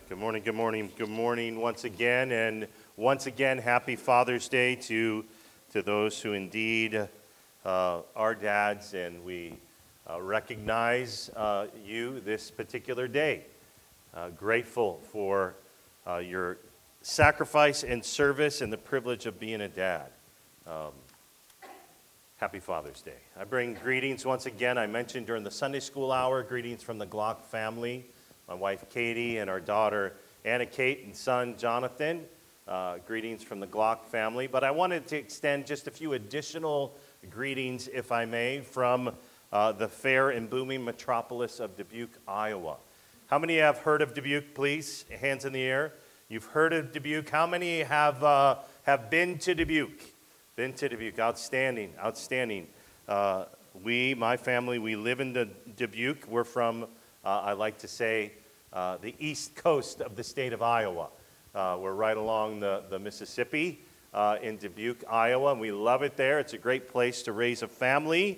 Good morning, good morning, good morning once again. And once again, happy Father's Day to those who indeed are dads. And we recognize you this particular day. Grateful for your sacrifice and service and the privilege of being a dad. Happy Father's Day. I bring greetings once again. I mentioned during the Sunday school hour, greetings from the Glock family. My wife Katie and our daughter Anna Kate and son Jonathan. Greetings from the Glock family. But I wanted to extend just a few additional greetings, if I may, from the fair and booming metropolis of Dubuque, Iowa. How many have heard of Dubuque, please? Hands in the air. You've heard of Dubuque. How many have been to Dubuque? Been to Dubuque. Outstanding, outstanding. My family, we live in Dubuque. We're from I like to say, the east coast of the state of Iowa. We're right along the Mississippi in Dubuque, Iowa, and we love it there. It's a great place to raise a family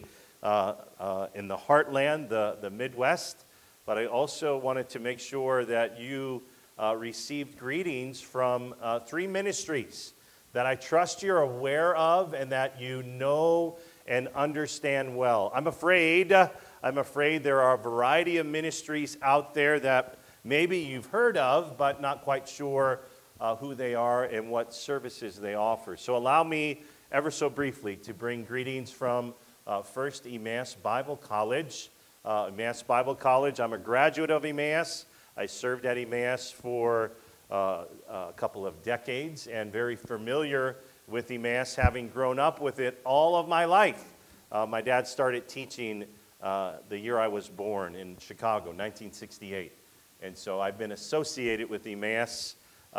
in the heartland, the Midwest. But I also wanted to make sure that you received greetings from three ministries that I trust you're aware of and that you know and understand well. I'm afraid there are a variety of ministries out there that maybe you've heard of, but not quite sure who they are and what services they offer. So allow me ever so briefly to bring greetings from First Emmaus Bible College. Emmaus Bible College, I'm a graduate of Emmaus. I served at Emmaus for a couple of decades and very familiar with Emmaus, having grown up with it all of my life. My dad started teaching the year I was born in Chicago, 1968. And so I've been associated with Emmaus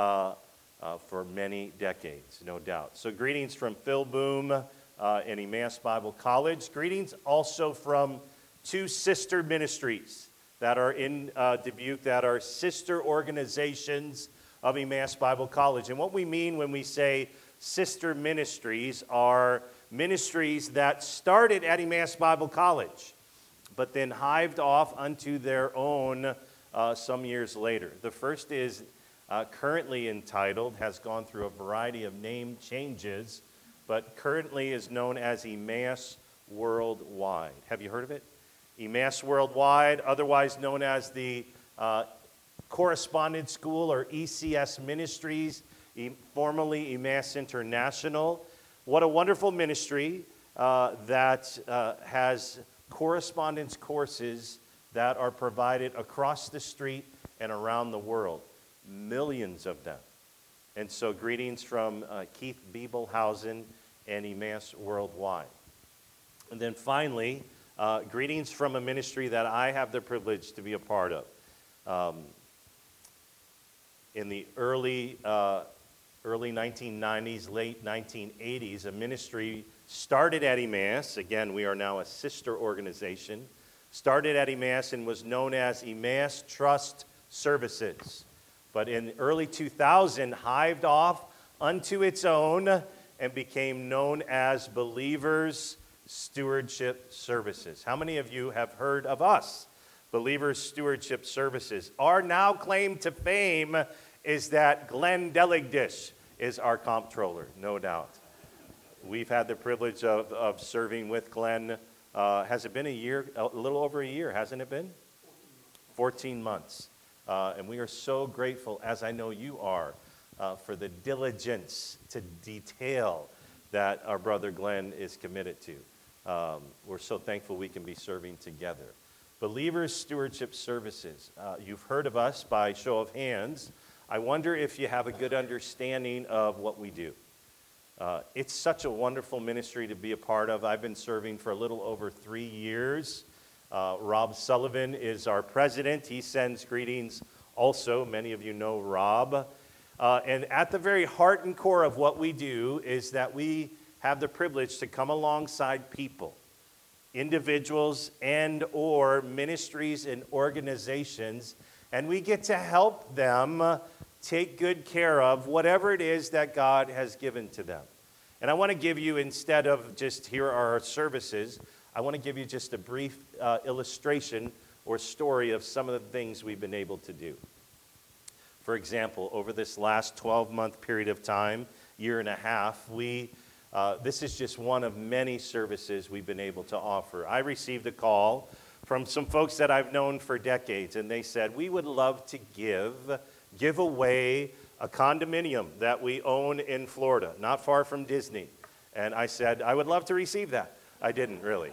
for many decades, no doubt. So greetings from Phil Boom and Emmaus Bible College. Greetings also from two sister ministries that are in Dubuque, that are sister organizations of Emmaus Bible College. And what we mean when we say sister ministries are ministries that started at Emmaus Bible College, but then hived off unto their own some years later. The first is currently entitled, has gone through a variety of name changes, but currently is known as Emmaus Worldwide. Have you heard of it? Emmaus Worldwide, otherwise known as the Correspondence School or ECS Ministries, formerly Emmaus International. What a wonderful ministry that has correspondence courses that are provided across the street and around the world. Millions of them. And so greetings from Keith Biebelhausen and Emmaus Worldwide. And then finally, greetings from a ministry that I have the privilege to be a part of. In the early 1990s, late 1980s, a ministry started at Emmaus. Again, we are now a sister organization. Started at Emmaus and was known as Emmaus Trust Services. But in early 2000, hived off unto its own and became known as Believers Stewardship Services. How many of you have heard of us? Believers Stewardship Services. Our now claim to fame is that Glenn Deligdish is our comptroller, no doubt. We've had the privilege of serving with Glenn. Has it been a year, a little over a year, hasn't it been? 14 months. And we are so grateful, as I know you are, for the diligence to detail that our brother Glenn is committed to. We're so thankful we can be serving together. Believers Stewardship Services. You've heard of us by show of hands. I wonder if you have a good understanding of what we do. It's such a wonderful ministry to be a part of. I've been serving for a little over 3 years. Rob Sullivan is our president. He sends greetings also. Many of you know Rob. And at the very heart and core of what we do is that we have the privilege to come alongside people, individuals and or ministries and organizations, and we get to help them take good care of whatever it is that God has given to them. And I want to give you, instead of just here are our services, I want to give you just a brief illustration or story of some of the things we've been able to do. For example, over this last 12-month period of time, year and a half, this is just one of many services we've been able to offer. I received a call from some folks that I've known for decades, and they said, we would love to give away a condominium that we own in Florida, not far from Disney. And I said, I would love to receive that. I didn't really.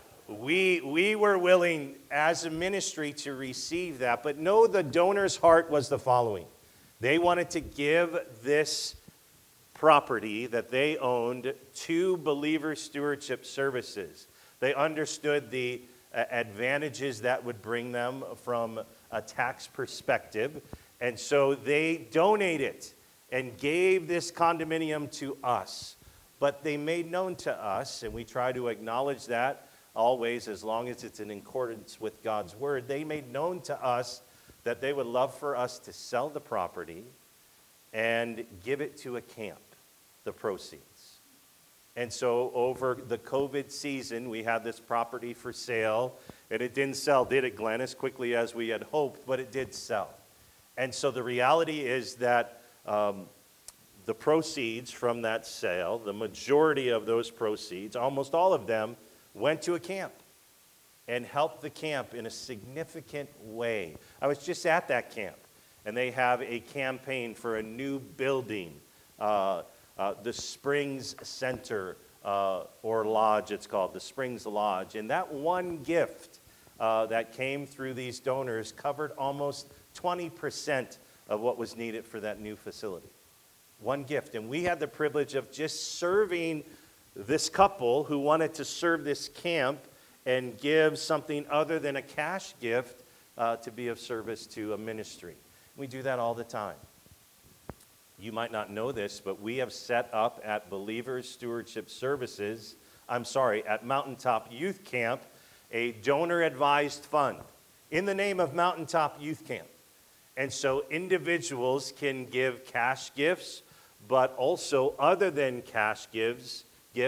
We were willing as a ministry to receive that, but no, the donor's heart was the following. They wanted to give this property that they owned to Believer Stewardship Services. They understood the advantages that would bring them from a tax perspective, and so they donated and gave this condominium to us. But they made known to us, and we try to acknowledge that always as long as it's in accordance with God's word, they made known to us that they would love for us to sell the property and give it to a camp, the proceeds. And so over the COVID season, we had this property for sale, and it didn't sell, did it, Glenn, as quickly as we had hoped, but it did sell. And so the reality is that the proceeds from that sale, the majority of those proceeds, almost all of them, went to a camp and helped the camp in a significant way. I was just at that camp, and they have a campaign for a new building, the Springs Center, or Lodge, it's called, the Springs Lodge. And that one gift that came through these donors covered almost 20% of what was needed for that new facility. One gift. And we had the privilege of just serving this couple who wanted to serve this camp and give something other than a cash gift to be of service to a ministry. We do that all the time. You might not know this, but we have set up at Believers Stewardship Services, at Mountaintop Youth Camp, a donor-advised fund in the name of Mountaintop Youth Camp. And so individuals can give cash gifts, but also other than cash gifts,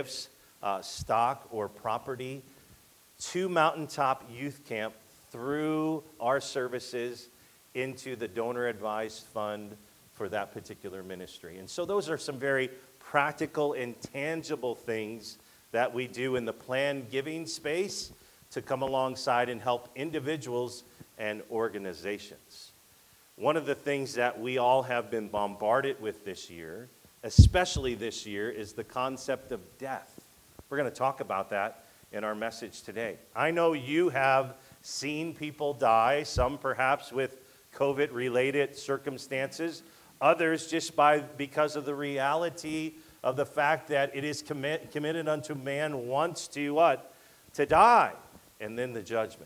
stock or property to Mountaintop Youth Camp through our services into the donor-advised fund for that particular ministry. And so those are some very practical and tangible things that we do in the planned giving space to come alongside and help individuals and organizations. One of the things that we all have been bombarded with this year, especially this year, is the concept of death. We're going to talk about that in our message today. I know you have seen people die, some perhaps with COVID-related circumstances, others just because of the reality of the fact that it is committed unto man once to what? To die, and then the judgment.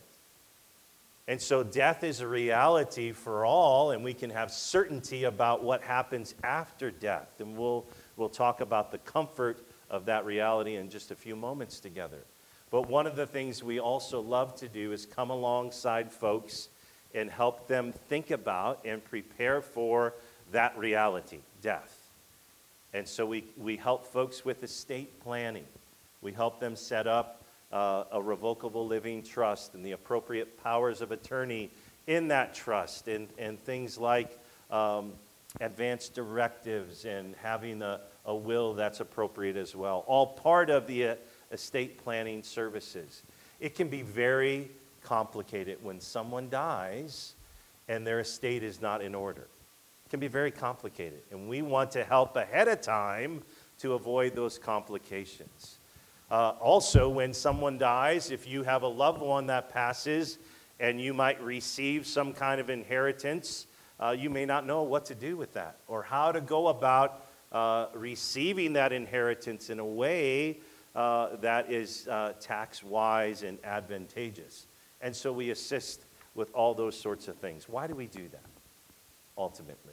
And so death is a reality for all, and we can have certainty about what happens after death. And we'll talk about the comfort of that reality in just a few moments together. But one of the things we also love to do is come alongside folks and help them think about and prepare for that reality, death. And so we help folks with estate planning. We help them set up a revocable living trust and the appropriate powers of attorney in that trust, and things like advanced directives and having a will that's appropriate as well. All part of the estate planning services. It can be very complicated when someone dies and their estate is not in order. It can be very complicated, and we want to help ahead of time to avoid those complications. Also, when someone dies, if you have a loved one that passes and you might receive some kind of inheritance, you may not know what to do with that or how to go about receiving that inheritance in a way that is tax-wise and advantageous. And so we assist with all those sorts of things. Why do we do that, ultimately?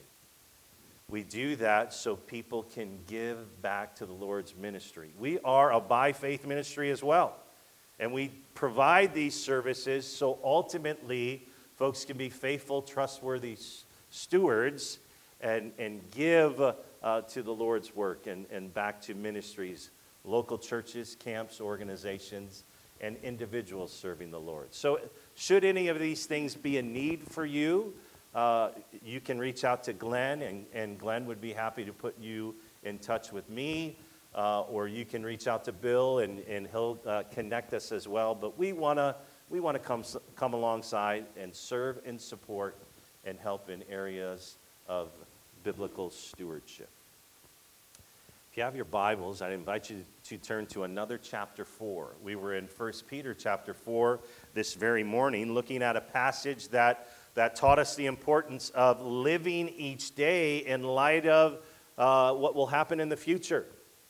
We do that so people can give back to the Lord's ministry. We are a by-faith ministry as well. And we provide these services so ultimately folks can be faithful, trustworthy stewards and give to the Lord's work and back to ministries, local churches, camps, organizations, and individuals serving the Lord. So should any of these things be a need for you, you can reach out to Glenn, and Glenn would be happy to put you in touch with me, or you can reach out to Bill, and he'll connect us as well. But we want to come alongside and serve and support and help in areas of biblical stewardship. If you have your Bibles, I invite you to turn to another chapter 4. We were in 1 Peter chapter 4 this very morning, looking at a passage that taught us the importance of living each day in light of what will happen in the future.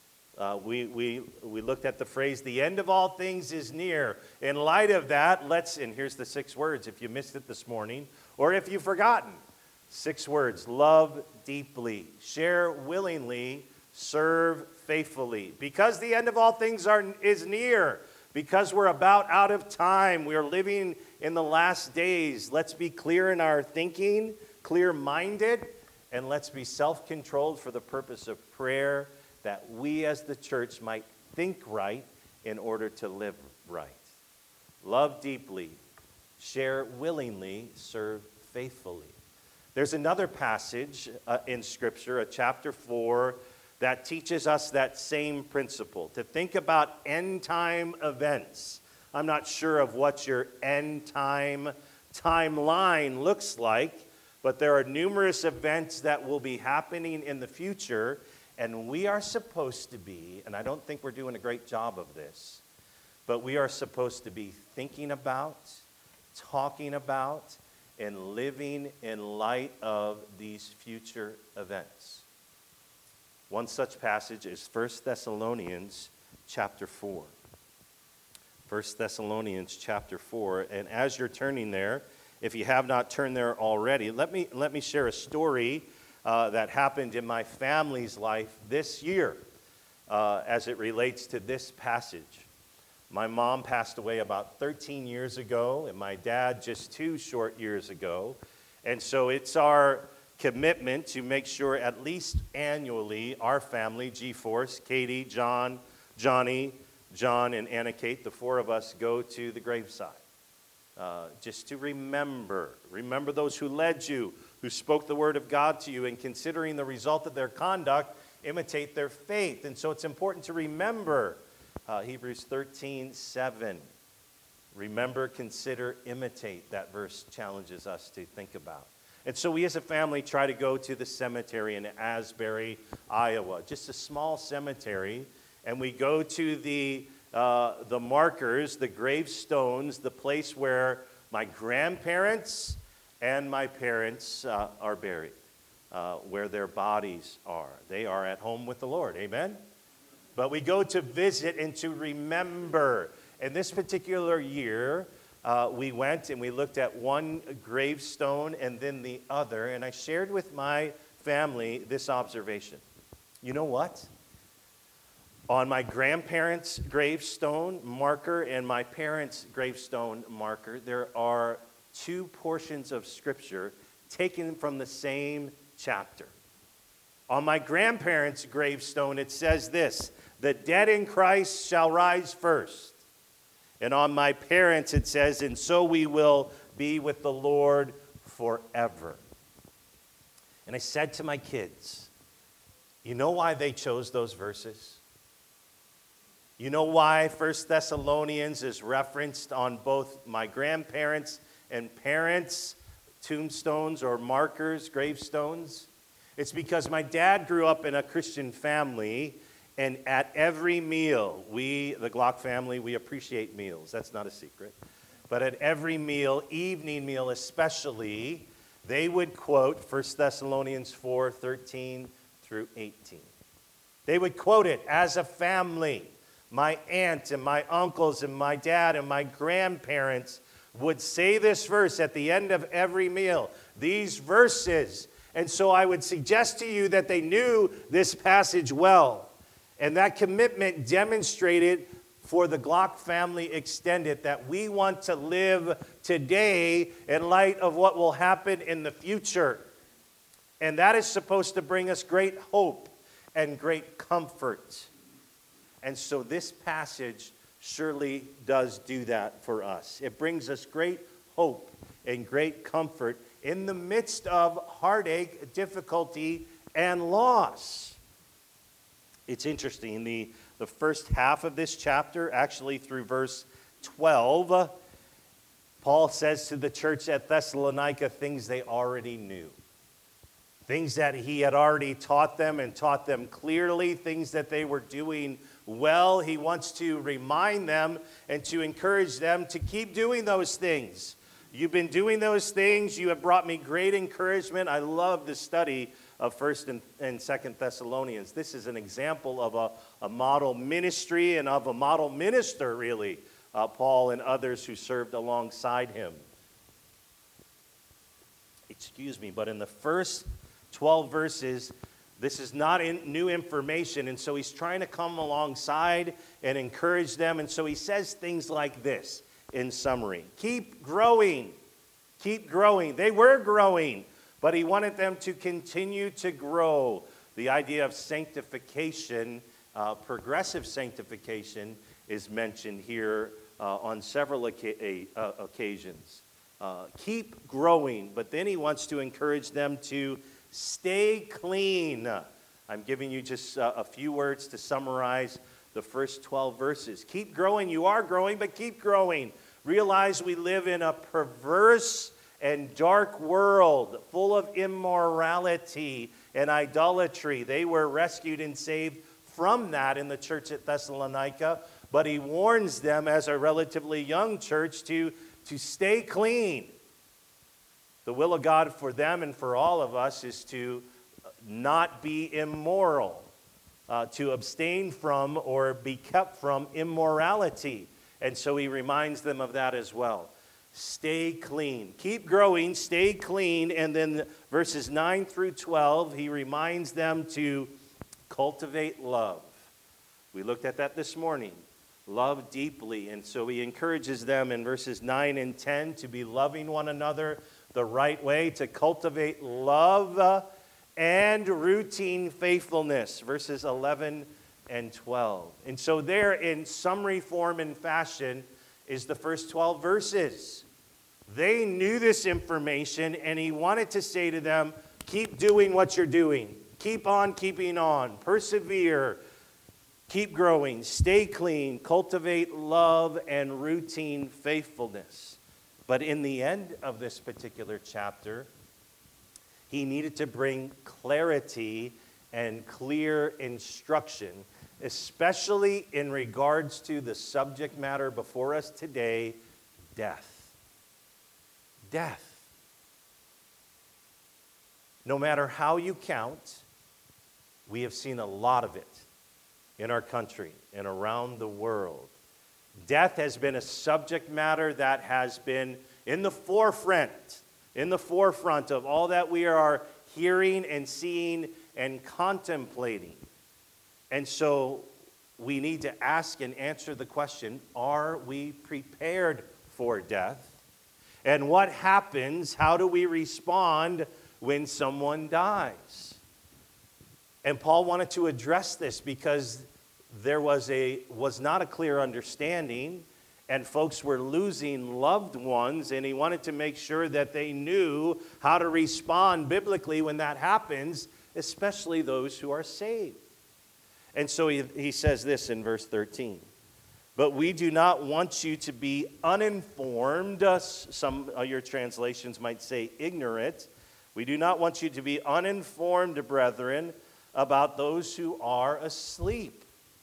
We looked at the phrase, the end of all things is near. In light of that, and here's the 6 words if you missed it this morning, or if you've forgotten. 6 words: love deeply, share willingly, serve faithfully. Because the end of all things is near, because we're about out of time, we are living in the last days. Let's be clear in our thinking, clear-minded, and let's be self-controlled for the purpose of prayer, that we as the church might think right in order to live right. Love deeply, share willingly, serve faithfully. There's another passage in Scripture, chapter 4, that teaches us that same principle, to think about end-time events. I'm not sure of what your end-time timeline looks like, but there are numerous events that will be happening in the future, and we are supposed to be, and I don't think we're doing a great job of this, but we are supposed to be thinking about, talking about, and living in light of these future events. One such passage is 1 Thessalonians chapter 4. 1 Thessalonians chapter 4. And as you're turning there, if you have not turned there already, let me share a story that happened in my family's life this year as it relates to this passage. My mom passed away about 13 years ago, and my dad just 2 short years ago. And so it's our commitment to make sure at least annually our family, G-Force, Katie, John, Johnny, John, and Anna Kate, the 4 of us, go to the graveside. Just to remember those who led you, who spoke the word of God to you, and considering the result of their conduct, imitate their faith. And so it's important to remember Hebrews 13:7. Remember, consider, imitate. That verse challenges us to think about. And so we as a family try to go to the cemetery in Asbury, Iowa, just a small cemetery, and we go to the markers, the gravestones, the place where my grandparents and my parents are buried, where their bodies are. They are at home with the Lord, amen? But we go to visit and to remember. And this particular year, we went and we looked at one gravestone and then the other, and I shared with my family this observation. You know what? On my grandparents' gravestone marker and my parents' gravestone marker, there are 2 portions of Scripture taken from the same chapter. On my grandparents' gravestone, it says this: the dead in Christ shall rise first. And on my parents, it says, and so we will be with the Lord forever. And I said to my kids, you know why they chose those verses? You know why 1 Thessalonians is referenced on both my grandparents' and parents' tombstones or markers, gravestones? It's because my dad grew up in a Christian family, and at every meal, we, the Glock family, we appreciate meals. That's not a secret. But at every meal, evening meal especially, they would quote 1 Thessalonians 4:13 through 18. They would quote it as a family. My aunt and my uncles and my dad and my grandparents would say this verse at the end of every meal. These verses. And so I would suggest to you that they knew this passage well. And that commitment demonstrated for the Glock family extended that we want to live today in light of what will happen in the future. And that is supposed to bring us great hope and great comfort. And so this passage surely does do that for us. It brings us great hope and great comfort in the midst of heartache, difficulty, and loss. It's interesting, the first half of this chapter, actually through verse 12, Paul says to the church at Thessalonica things they already knew. Things that he had already taught them and taught them clearly, things that they were doing well. He wants to remind them and to encourage them to keep doing those things. You've been doing those things. You have brought me great encouragement. I love the study of 1st and 2nd Thessalonians. This is an example of a model ministry and of a model minister, really, Paul and others who served alongside him. But in the first 12 verses, this is not new information, and so he's trying to come alongside and encourage them, and so he says things like this in summary. Keep growing. Keep growing. They were growing, but he wanted them to continue to grow. The idea of sanctification, progressive sanctification, is mentioned here on several occasions. Keep growing, but then he wants to encourage them to stay clean. I'm giving you just a few words to summarize the first 12 verses. Keep growing. You are growing, but keep growing. Realize we live in a perverse and dark world full of immorality and idolatry. They were rescued and saved from that in the church at Thessalonica, but he warns them as a relatively young church to stay clean. The will of God for them and for all of us is to not be immoral, to abstain from or be kept from immorality. And so he reminds them of that as well. Stay clean. Keep growing, stay clean. And then verses 9 through 12, he reminds them to cultivate love. We looked at that this morning. Love deeply. And so he encourages them in verses 9 and 10 to be loving one another the right way, to cultivate love and routine faithfulness, verses 11 and 12. And so there, in summary form and fashion, is the first 12 verses. They knew this information, and he wanted to say to them, keep doing what you're doing. Keep on keeping on. Persevere. Keep growing. Stay clean. Cultivate love and routine faithfulness. But in the end of this particular chapter, he needed to bring clarity and clear instruction, especially in regards to the subject matter before us today, death. Death. No matter how you count, we have seen a lot of it in our country and around the world. Death has been a subject matter that has been in the forefront of all that we are hearing and seeing and contemplating. And so we need to ask and answer the question, are we prepared for death? And what happens? How do we respond when someone dies? And Paul wanted to address this because there was not a clear understanding, and folks were losing loved ones, and he wanted to make sure that they knew how to respond biblically when that happens, especially those who are saved. And so he says this in verse 13. But we do not want you to be uninformed. Some of your translations might say ignorant. We do not want you to be uninformed, brethren, about those who are asleep.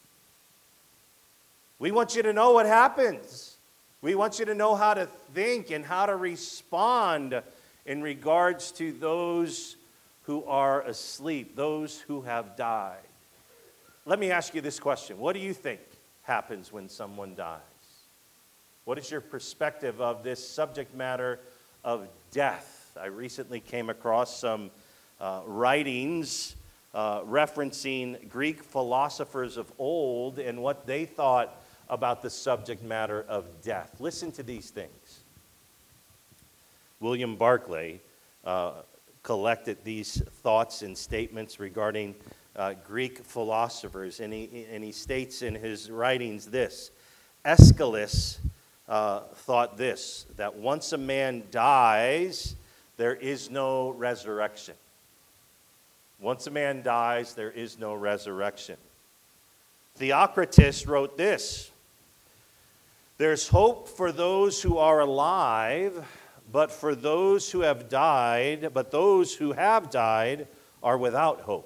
We want you to know what happens. We want you to know how to think and how to respond in regards to those who are asleep, those who have died. Let me ask you this question. What do you think happens when someone dies? What is your perspective of this subject matter of death? I recently came across some writings referencing Greek philosophers of old and what they thought about the subject matter of death. Listen to these things. William Barclay collected these thoughts and statements regarding Greek philosophers, and he states in his writings this. Aeschylus thought this, that once a man dies, there is no resurrection. Once a man dies, there is no resurrection. Theocritus wrote this: there's hope for those who are alive, but those who have died are without hope.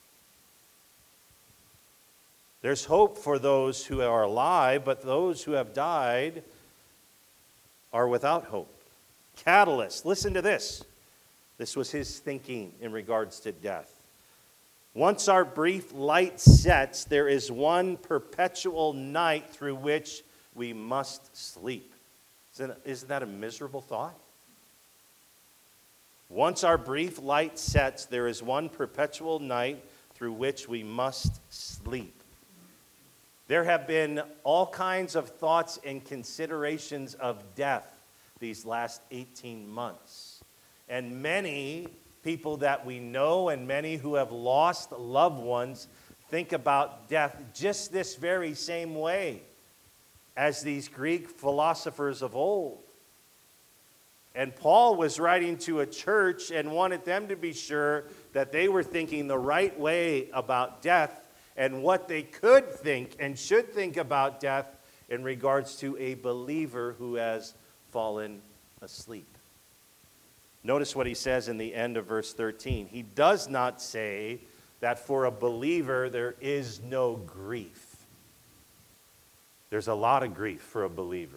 There's hope for those who are alive, but those who have died are without hope. Catalyst, listen to this. This was his thinking in regards to death. Once our brief light sets, there is one perpetual night through which we must sleep. Isn't that a miserable thought? Once our brief light sets, there is one perpetual night through which we must sleep. There have been all kinds of thoughts and considerations of death these last 18 months. And many people that we know and many who have lost loved ones think about death just this very same way as these Greek philosophers of old. And Paul was writing to a church and wanted them to be sure that they were thinking the right way about death and what they could think and should think about death in regards to a believer who has fallen asleep. Notice what he says in the end of verse 13. He does not say that for a believer there is no grief. There's a lot of grief for a believer.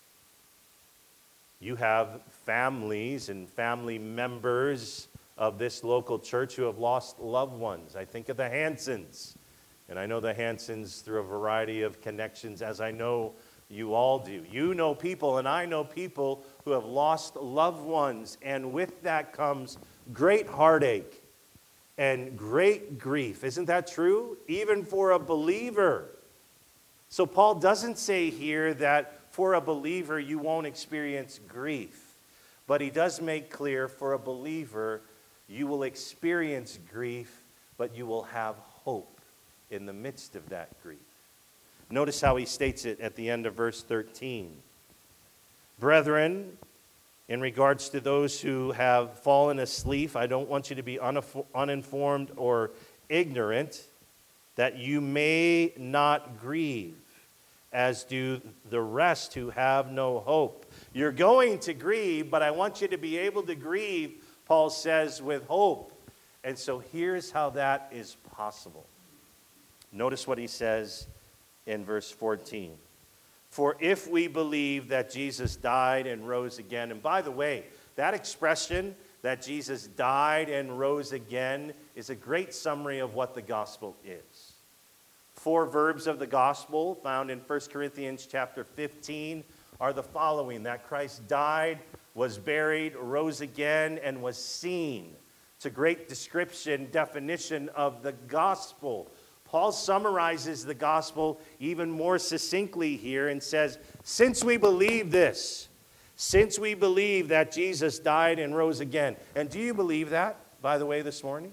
You have families and family members of this local church who have lost loved ones. I think of the Hansons. And I know the Hansons through a variety of connections, as I know you all do. You know people, and I know people who have lost loved ones. And with that comes great heartache and great grief. Isn't that true? Even for a believer. So Paul doesn't say here that for a believer you won't experience grief. But he does make clear for a believer you will experience grief, but you will have hope in the midst of that grief. Notice how he states it at the end of verse 13. Brethren, in regards to those who have fallen asleep, I don't want you to be uninformed or ignorant, that you may not grieve, as do the rest who have no hope. You're going to grieve, but I want you to be able to grieve, Paul says, with hope. And so here's how that is possible. Notice what he says in verse 14. For if we believe that Jesus died and rose again, and by the way, that expression that Jesus died and rose again is a great summary of what the gospel is. 4 verbs of the gospel found in 1 Corinthians chapter 15 are the following: that Christ died, was buried, rose again, and was seen. It's a great description, definition of the gospel. Paul summarizes the gospel even more succinctly here and says, since we believe this, since we believe that Jesus died and rose again. And do you believe that, by the way, this morning?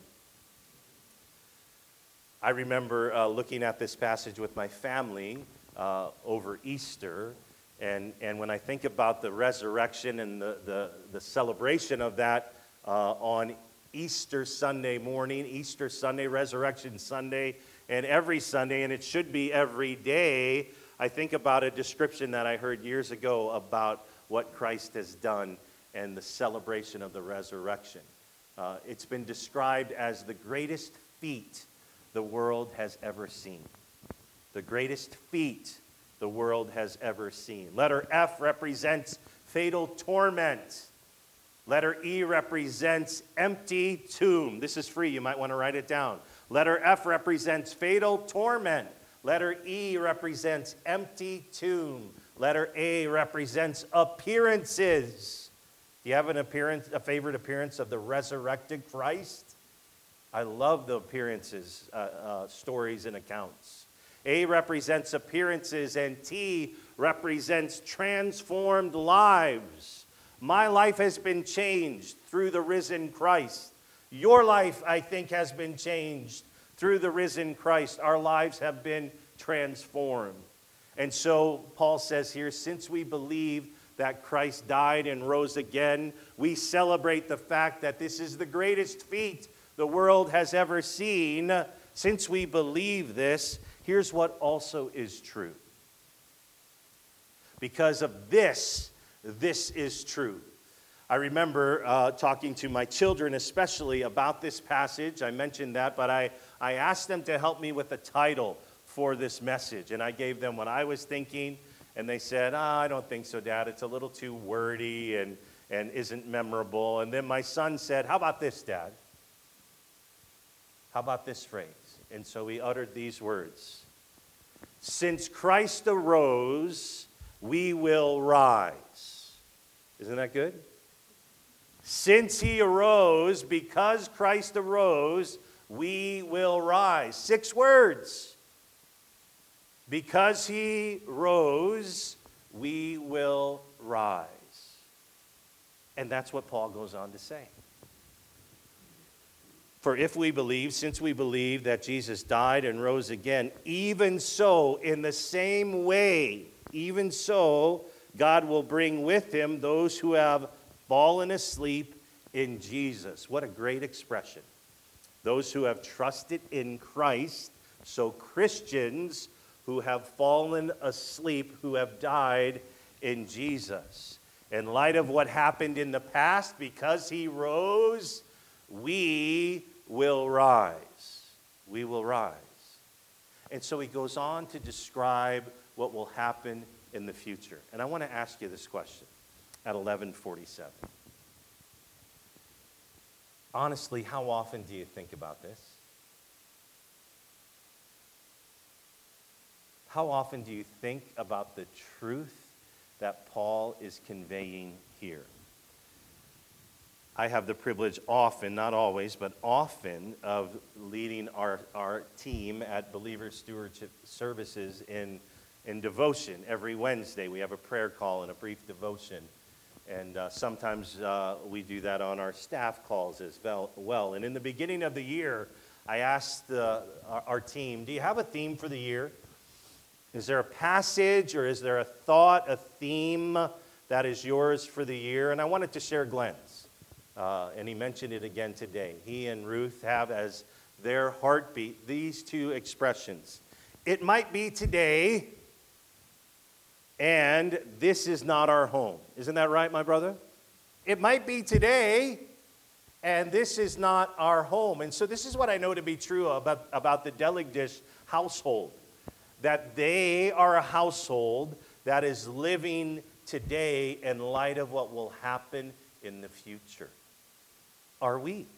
I remember looking at this passage with my family over Easter, and when I think about the resurrection and the celebration of that on Easter Sunday morning, Easter Sunday, Resurrection Sunday, and every Sunday, and it should be every day, I think about a description that I heard years ago about what Christ has done and the celebration of the resurrection. It's been described as the greatest feat the world has ever seen. The greatest feat the world has ever seen. Letter F represents fatal torment. Letter E represents empty tomb. This is free. You might want to write it down. Letter F represents fatal torment. Letter E represents empty tomb. Letter A represents appearances. Do you have a favorite appearance of the resurrected Christ? I love the appearances, stories and accounts. A represents appearances, and T represents transformed lives. My life has been changed through the risen Christ. Your life, I think, has been changed through the risen Christ. Our lives have been transformed. And so Paul says here, since we believe that Christ died and rose again. We celebrate the fact that this is the greatest feat the world has ever seen. Since we believe this, here's what also is true. Because of this is true. I remember talking to my children especially about this passage. I mentioned that, but I asked them to help me with the title for this message. And I gave them what I was thinking, and they said, I don't think so, Dad. It's a little too wordy and isn't memorable. And then my son said, how about this, Dad? How about this phrase? And so he uttered these words. Since Christ arose, we will rise. Isn't that good? Since he arose, because Christ arose, we will rise. 6 words. Because he rose, we will rise. And that's what Paul goes on to say. For if we believe, since we believe that Jesus died and rose again, even so, in the same way, even so, God will bring with him those who have fallen asleep in Jesus. What a great expression. Those who have trusted in Christ, so Christians who have fallen asleep, who have died in Jesus. In light of what happened in the past, because he rose, we will rise. We will rise. And so he goes on to describe what will happen in the future. And I want to ask you this question at 11:47. Honestly, how often do you think about this? How often do you think about the truth that Paul is conveying here? I have the privilege often, not always, but often, of leading our team at Believer Stewardship Services in devotion. Every Wednesday we have a prayer call and a brief devotion. And sometimes we do that on our staff calls as well. And in the beginning of the year, I asked our team, do you have a theme for the year? Is there a passage or is there a thought, a theme that is yours for the year? And I wanted to share Glenn's. And he mentioned it again today. He and Ruth have as their heartbeat these 2 expressions. It might be today, and this is not our home. Isn't that right, my brother? It might be today, and this is not our home. And so this is what I know to be true about the Deligdish household. That they are a household that is living today in light of what will happen in the future. Are we?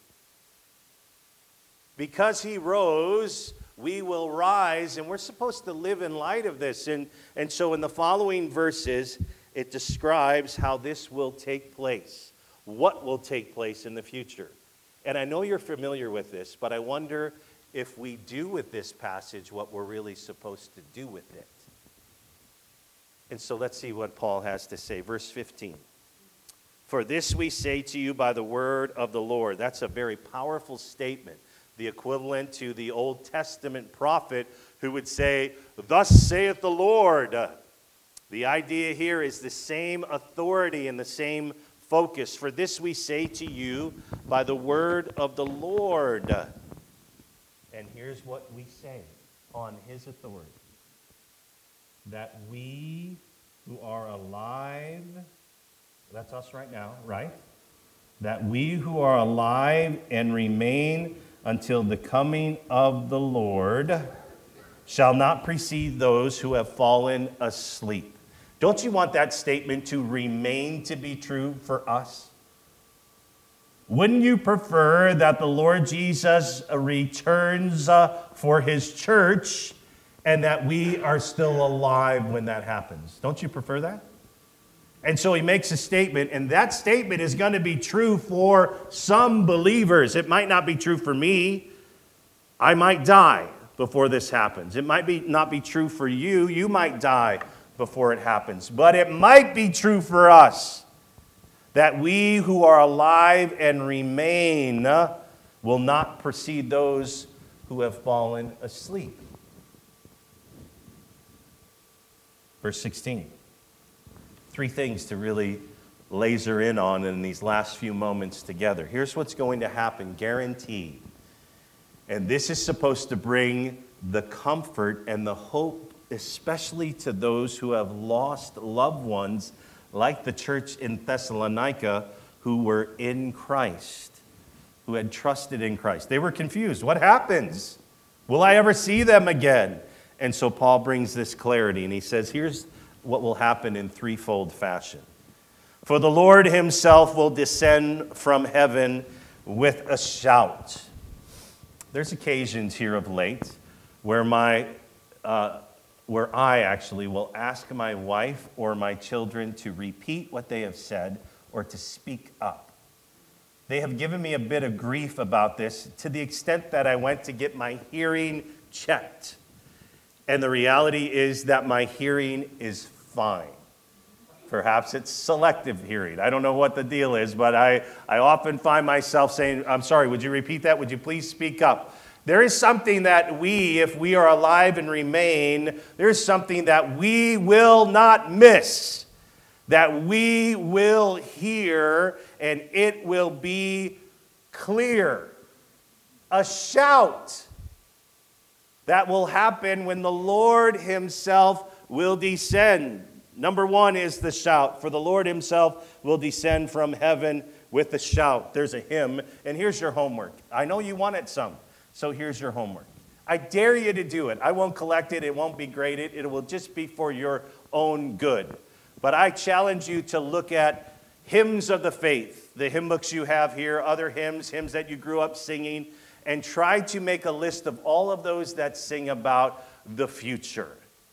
Because he rose, we will rise, and we're supposed to live in light of this. And so in the following verses, it describes how this will take place, what will take place in the future. And I know you're familiar with this, but I wonder if we do with this passage what we're really supposed to do with it. And so let's see what Paul has to say. Verse 15. For this we say to you by the word of the Lord. That's a very powerful statement. The equivalent to the Old Testament prophet who would say, thus saith the Lord. The idea here is the same authority and the same focus. For this we say to you by the word of the Lord. And here's what we say on his authority. That we who are alive, that's us right now, right? That we who are alive and remain until the coming of the Lord shall not precede those who have fallen asleep. Don't you want that statement to remain to be true for us? Wouldn't you prefer that the Lord Jesus returns for his church and that we are still alive when that happens? Don't you prefer that? And so he makes a statement, and that statement is going to be true for some believers. It might not be true for me. I might die before this happens. It might not be true for you. You might die before it happens. But it might be true for us that we who are alive and remain will not precede those who have fallen asleep. Verse 16. three things to really laser in on in these last few moments together. Here's what's going to happen, guaranteed. And this is supposed to bring the comfort and the hope, especially to those who have lost loved ones, like the church in Thessalonica, who were in Christ, who had trusted in Christ. They were confused. What happens? Will I ever see them again? And so Paul brings this clarity, and he says, here's what will happen in threefold fashion. For the Lord himself will descend from heaven with a shout. There's occasions here of late where I actually will ask my wife or my children to repeat what they have said or to speak up. They have given me a bit of grief about this to the extent that I went to get my hearing checked. And the reality is that my hearing is fine. Perhaps it's selective hearing. I don't know what the deal is, but I often find myself saying, I'm sorry, would you repeat that? Would you please speak up? There is something that we, if we are alive and remain, there's something that we will not miss, that we will hear, and it will be clear. A shout that will happen when the Lord himself will descend. Number one is the shout. For the Lord himself will descend from heaven with a shout. There's a hymn, and here's your homework. I know you wanted some, so here's your homework. I dare you to do it. I won't collect it. It won't be graded. It will just be for your own good. But I challenge you to look at hymns of the faith, the hymn books you have here, other hymns that you grew up singing, and try to make a list of all of those that sing about the future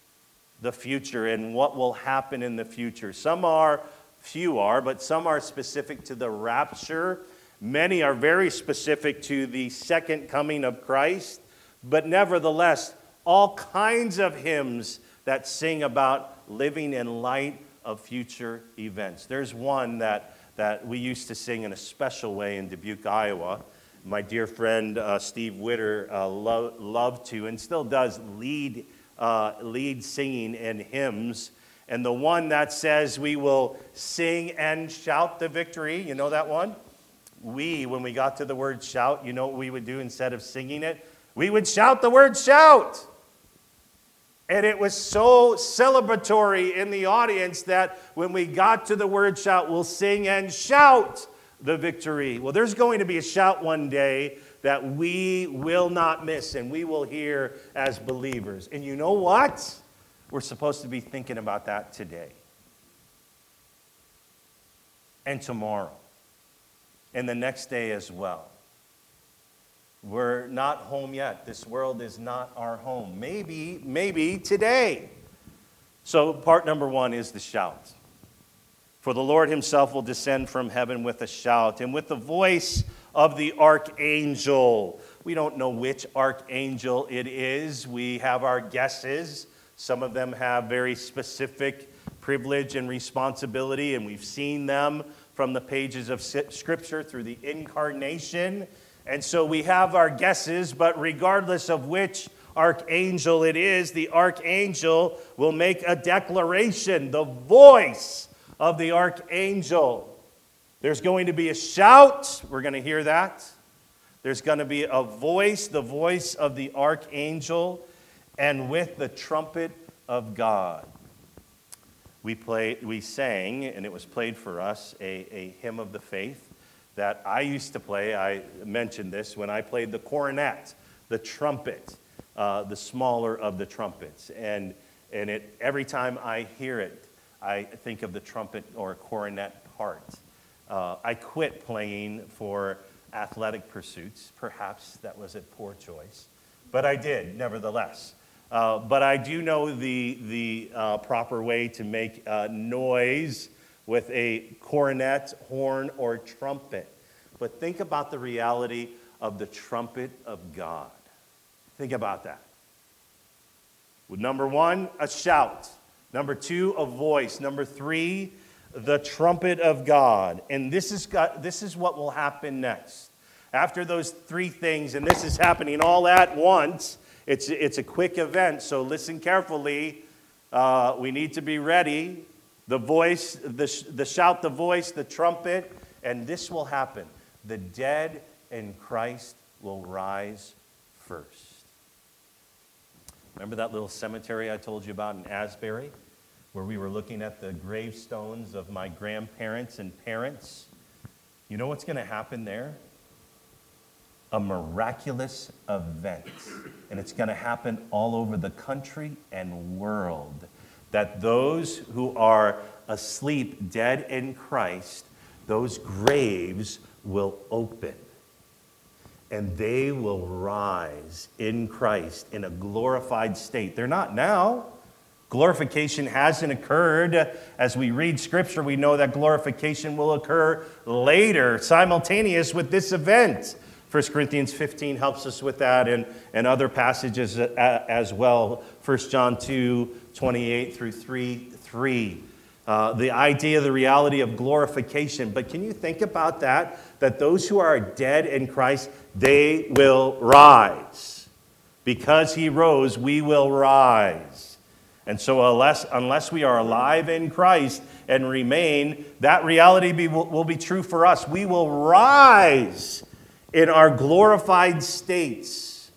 and what will happen in the future. Few are, but some are specific to the rapture. Many are very specific to the second coming of Christ. But nevertheless, all kinds of hymns that sing about living in light of future events. There's one that we used to sing in a special way in Dubuque, Iowa. My dear friend Steve Witter loved to and still does lead singing and hymns. And the one that says we will sing and shout the victory, you know that one? When we got to the word shout, you know what we would do instead of singing it? We would shout the word shout. And it was so celebratory in the audience that when we got to the word shout, we'll sing and shout the victory. Well, there's going to be a shout one day that we will not miss and we will hear as believers. And you know what? We're supposed to be thinking about that today and tomorrow and the next day as well. We're not home yet. This world is not our home. Maybe today. So part number one is the shout. For the Lord himself will descend from heaven with a shout and with the voice of the archangel. We don't know which archangel it is. We have our guesses. Some of them have very specific privilege and responsibility, and we've seen them from the pages of Scripture through the incarnation. And so we have our guesses, but regardless of which archangel it is, the archangel will make a declaration, the voice of the archangel. There's going to be a shout. We're going to hear that. There's going to be a voice, the voice of the archangel, and with the trumpet of God. We sang, and it was played for us, a hymn of the faith that I used to play. I mentioned this when I played the cornet, the trumpet, the smaller of the trumpets. And every time I hear it, I think of the trumpet or cornet part. I quit playing for athletic pursuits. Perhaps that was a poor choice, but I did nevertheless. But I do know the proper way to make noise with a cornet, horn, or trumpet. But think about the reality of the trumpet of God. Think about that. With number one, a shout. Number two, a voice. Number three, the trumpet of God. And this is what will happen next. After those three things, and this is happening all at once, it's a quick event, so listen carefully. We need to be ready. The voice, the shout, the voice, the trumpet, and this will happen. The dead in Christ will rise first. Remember that little cemetery I told you about in Asbury, where we were looking at the gravestones of my grandparents and parents? You know what's going to happen there? A miraculous event. And it's going to happen all over the country and world. That those who are asleep, dead in Christ, those graves will open. And they will rise in Christ in a glorified state. They're not now. Glorification hasn't occurred. As we read Scripture, we know that glorification will occur later, simultaneous with this event. 1 Corinthians 15 helps us with that, and other passages as well. 1 John 2, 28 through 3. The idea, the reality of glorification. But can you think about that? That those who are dead in Christ, they will rise. Because he rose, we will rise. And so unless we are alive in Christ and remain, that reality will be true for us. We will rise in our glorified states.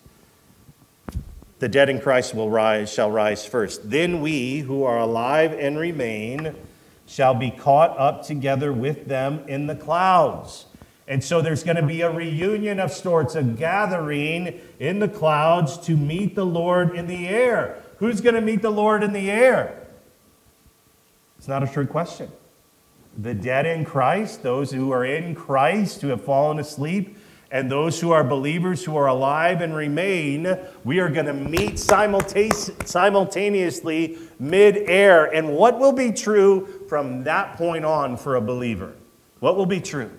The dead in Christ shall rise first. Then we who are alive and remain shall be caught up together with them in the clouds. And so there's going to be a reunion of sorts, a gathering in the clouds to meet the Lord in the air. Who's going to meet the Lord in the air? It's not a trick question. The dead in Christ, those who are in Christ, who have fallen asleep, and those who are believers who are alive and remain, we are going to meet simultaneously mid-air. And what will be true from that point on for a believer? What will be true?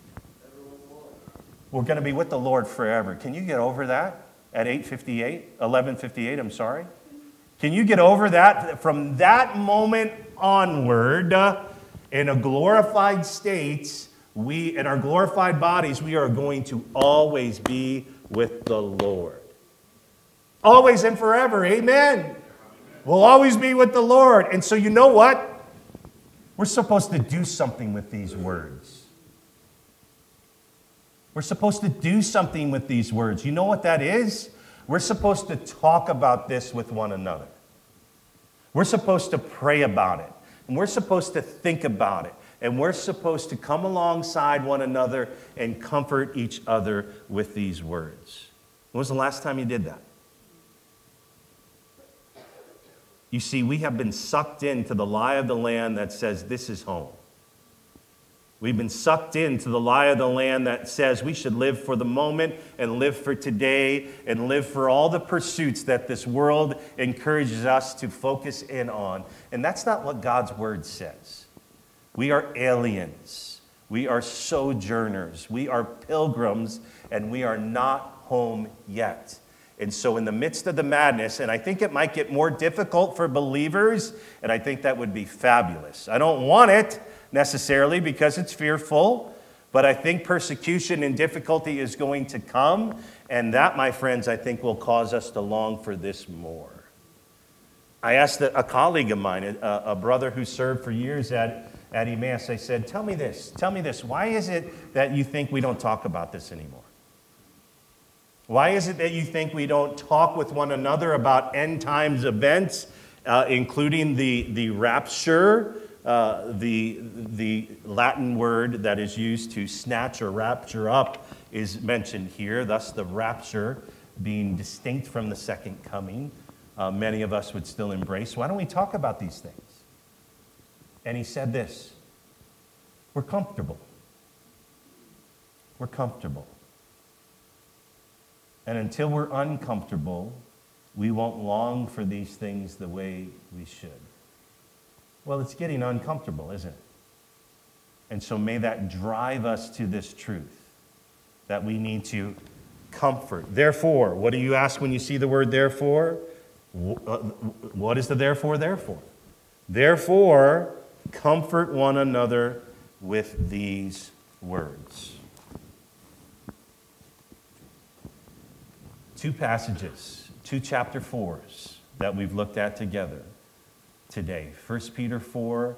We're going to be with the Lord forever. Can you get over that at 11:58, I'm sorry? Can you get over that? From that moment onward, in a glorified state, in our glorified bodies, we are going to always be with the Lord. Always and forever, amen. We'll always be with the Lord. And so you know what? We're supposed to do something with these words. We're supposed to do something with these words. You know what that is? We're supposed to talk about this with one another. We're supposed to pray about it. And we're supposed to think about it. And we're supposed to come alongside one another and comfort each other with these words. When was the last time you did that? You see, we have been sucked into the lie of the land that says this is home. We've been sucked into the lie of the land that says we should live for the moment and live for today and live for all the pursuits that this world encourages us to focus in on. And that's not what God's word says. We are aliens. We are sojourners. We are pilgrims, and we are not home yet. And so in the midst of the madness, and I think it might get more difficult for believers, and I think that would be fabulous. I don't want it necessarily because it's fearful, but I think persecution and difficulty is going to come, and that, my friends, I think will cause us to long for this more. I asked a colleague of mine, a brother who served for years at Emmaus, I said, tell me this, why is it that you think we don't talk about this anymore? Why is it that you think we don't talk with one another about end times events, including the rapture, the Latin word that is used to snatch or rapture up is mentioned here, thus the rapture being distinct from the second coming. Many of us would still embrace. Why don't we talk about these things? And he said this, we're comfortable. We're comfortable. And until we're uncomfortable, we won't long for these things the way we should. Well, it's getting uncomfortable, isn't it? And so may that drive us to this truth, that we need to comfort. Therefore, what do you ask when you see the word therefore? What is the therefore? Therefore, comfort one another with these words. Two passages, 2 chapter 4s that we've looked at together today. 1 Peter 4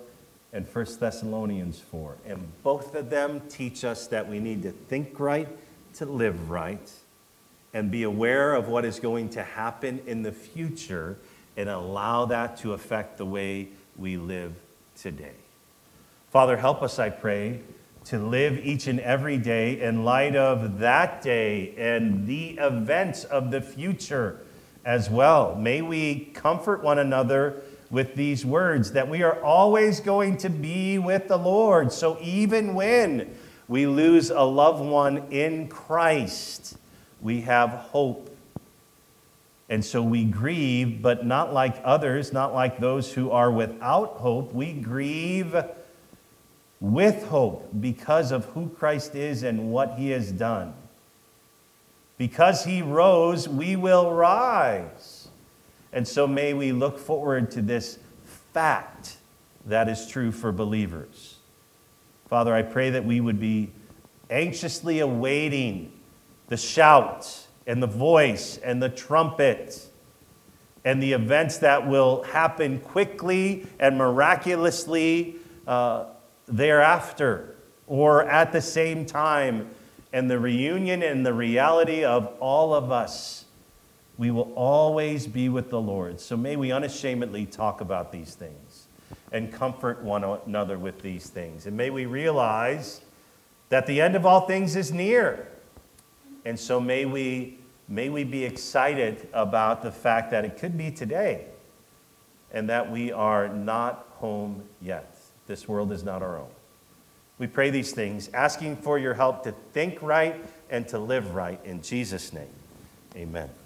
and 1 Thessalonians 4. And both of them teach us that we need to think right to live right and be aware of what is going to happen in the future and allow that to affect the way we live today. Father, help us, I pray, to live each and every day in light of that day and the events of the future as well. May we comfort one another with these words that we are always going to be with the Lord. So even when we lose a loved one in Christ, we have hope. And so we grieve, but not like others, not like those who are without hope. We grieve with hope because of who Christ is and what he has done. Because he rose, we will rise. And so may we look forward to this fact that is true for believers. Father, I pray that we would be anxiously awaiting the shout and the voice and the trumpet and the events that will happen quickly and miraculously thereafter or at the same time, and the reunion and the reality of all of us. We will always be with the Lord. So may we unashamedly talk about these things and comfort one another with these things. And may we realize that the end of all things is near. And so may we be excited about the fact that it could be today and that we are not home yet. This world is not our own. We pray these things, asking for your help to think right and to live right. In Jesus' name, amen.